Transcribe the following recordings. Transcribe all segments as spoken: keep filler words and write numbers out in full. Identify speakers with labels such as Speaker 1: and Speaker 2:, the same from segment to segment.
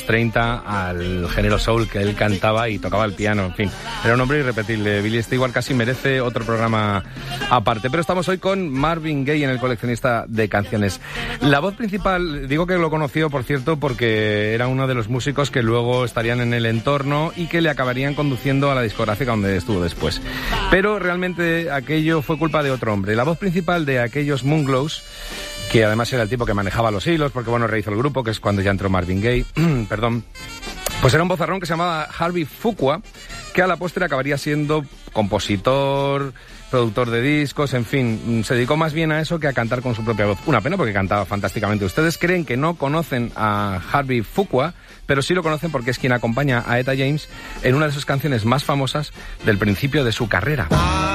Speaker 1: treinta al género soul que él cantaba y tocaba el piano, en fin. Era un hombre irrepetible. Billy Stewart casi merece otro programa aparte. Pero estamos hoy con Marvin Gaye en el coleccionista de canciones. La voz principal, digo que lo conoció, por cierto, porque era uno de los músicos que luego estarían en el entorno y que le acabarían conduciendo a la discográfica donde estuvo después. Pero realmente aquello fue culpa de otro hombre. La voz principal de aquellos Moonglows, que además era el tipo que manejaba los hilos, porque bueno, rehizo el grupo, que es cuando ya entró Marvin Gaye, perdón, pues era un vozarrón que se llamaba Harvey Fuqua, que a la postre acabaría siendo compositor, productor de discos, en fin, se dedicó más bien a eso que a cantar con su propia voz. Una pena porque cantaba fantásticamente. Ustedes creen que no conocen a Harvey Fuqua, pero sí lo conocen porque es quien acompaña a Etta James en una de sus canciones más famosas del principio de su carrera.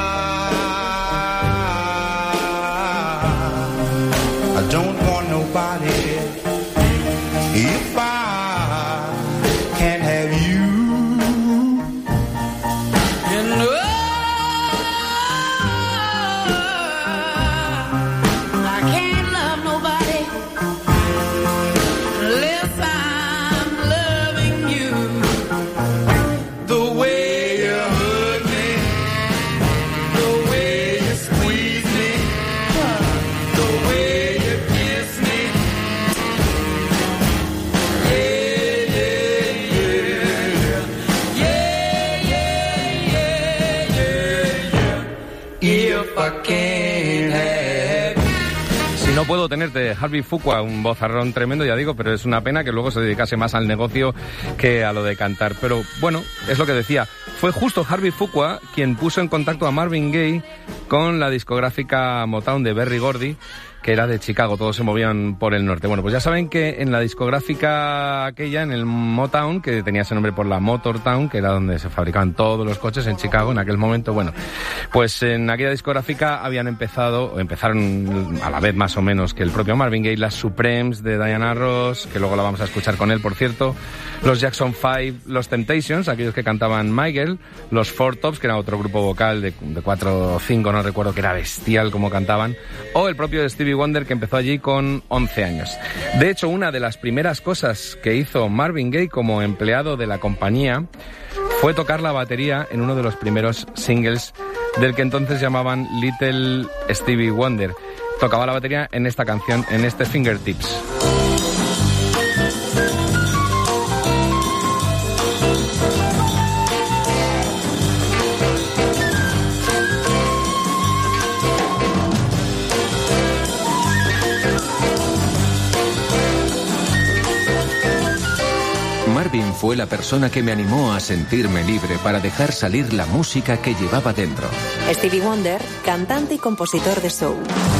Speaker 2: I don't want nobody if I can't have you. And oh, I can't love nobody unless I'm loving you. The way you hug me, the way you squeeze me, the way
Speaker 1: Si no puedo tenerte, Harvey Fuqua, un vozarrón tremendo, ya digo, pero es una pena que luego se dedicase más al negocio que a lo de cantar. Pero bueno, es lo que decía. Fue justo Harvey Fuqua quien puso en contacto a Marvin Gaye con la discográfica Motown de Berry Gordy, que era de Chicago, todos se movían por el norte. Bueno, pues ya saben que en la discográfica aquella, en el Motown, que tenía ese nombre por la Motortown, que era donde se fabricaban todos los coches en Chicago en aquel momento, bueno, pues en aquella discográfica habían empezado, o empezaron a la vez más o menos que el propio Marvin Gaye, las Supremes de Diana Ross, que luego la vamos a escuchar con él, por cierto, los Jackson Five, los Temptations, aquellos que cantaban My Girl, los Four Tops, que era otro grupo vocal de, de cuatro o cinco, no recuerdo, que era bestial como cantaban, o el propio Stevie Wonder, que empezó allí con once años. De hecho, una de las primeras cosas que hizo Marvin Gaye como empleado de la compañía fue tocar la batería en uno de los primeros singles del que entonces llamaban Little Stevie Wonder. Tocaba la batería en esta canción, en este Fingertips.
Speaker 3: Marvin fue la persona que me animó a sentirme libre para dejar salir la música que llevaba dentro.
Speaker 4: Stevie Wonder, cantante y compositor de soul.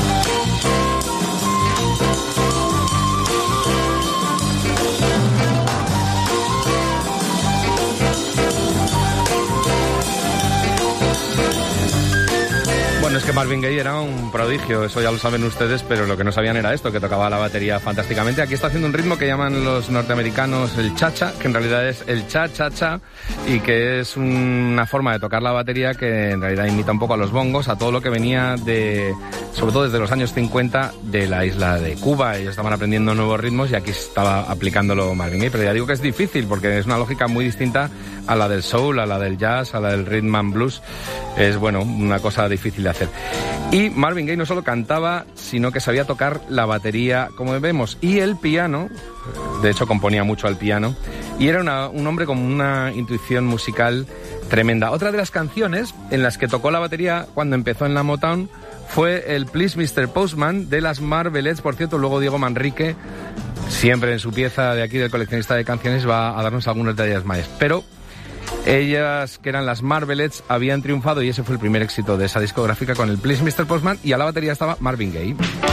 Speaker 1: Bueno, es que Marvin Gaye era un prodigio, eso ya lo saben ustedes, pero lo que no sabían era esto, que tocaba la batería fantásticamente. Aquí está haciendo un ritmo que llaman los norteamericanos el cha-cha, que en realidad es el cha-cha-cha, y que es una forma de tocar la batería que en realidad imita un poco a los bongos, a todo lo que venía de, sobre todo desde los años cincuenta, de la isla de Cuba. Ellos estaban aprendiendo nuevos ritmos y aquí estaba aplicándolo Marvin Gaye, pero ya digo que es difícil porque es una lógica muy distinta a la del soul, a la del jazz, a la del rhythm and blues. Es, bueno, una cosa difícil de hacer. Y Marvin Gaye no solo cantaba, sino que sabía tocar la batería, como vemos, y el piano. De hecho, componía mucho al piano. Y era una, un hombre con una intuición musical tremenda. Otra de las canciones en las que tocó la batería cuando empezó en la Motown fue el Please mister Postman de las Marvelettes. Por cierto, luego Diego Manrique, siempre en su pieza de aquí del coleccionista de canciones, va a darnos algunos detalles más. Pero ellas, que eran las Marvelettes, habían triunfado y ese fue el primer éxito de esa discográfica con el Please mister Postman, y a la batería estaba Marvin Gaye.